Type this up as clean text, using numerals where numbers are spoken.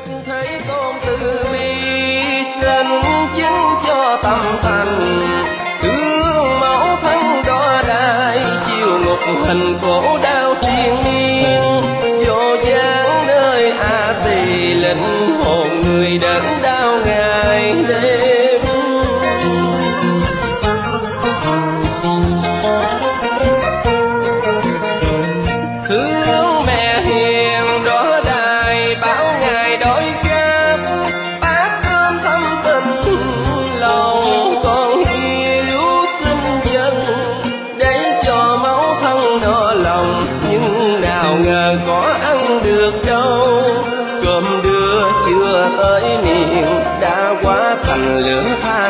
thấy tôn từ bi sinh chứng cho tâm thành, thương mẫu thân đo đai chiều ngục hình khổ đau triền miên, vô gián nơi A Tỳ linh hồn người đớn đau ngày đêm. Thương mẹ hiền đó đài bảo ngài đói khát, bát cơm thâm tình lòng con hiếu xin dâng, để cho mẫu thân đo lòng, nhưng nào ngờ có ăn được đâu. Cơm đưa chưa tới miệng đã quá thành lửa than